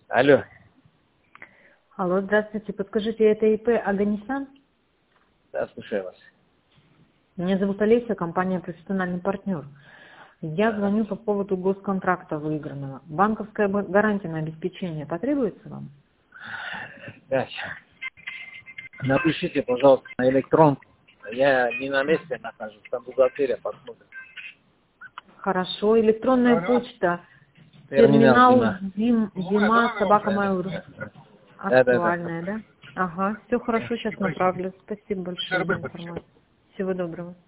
Алло. Алло, здравствуйте. Подскажите, это ИП Аганесян? Да, слушаю вас. Меня зовут Олеся, компания «Профессиональный партнер». Я звоню по поводу госконтракта выигранного. Банковская гарантия на обеспечение потребуется вам? Да. Напишите, пожалуйста, на электронку. Я не на месте нахожусь, там бухгалтерия посмотрит. Хорошо. Электронная почта. Терминал Зима, собака Mail.ru. Да. Актуальная, да? Ага, все хорошо, сейчас направлю. Спасибо большое за информацию. Всего доброго.